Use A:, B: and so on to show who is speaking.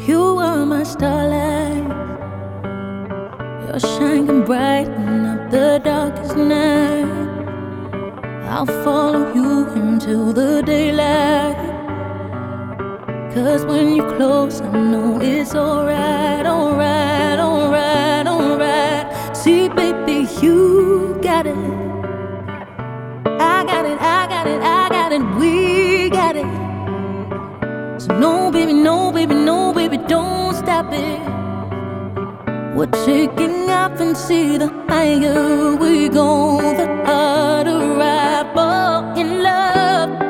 A: You are my starlight. You're shining brighten up the darkest night. I'll follow you into the daylight. 'Cause when you're close, I know it's alright, alright, alright, alright. See, baby, you got it. I got it, I got it, I got it, we got it. So no, baby, no, baby, no, baby, don't stop it. We're taking off and see the higher we go, the harder I fall in love.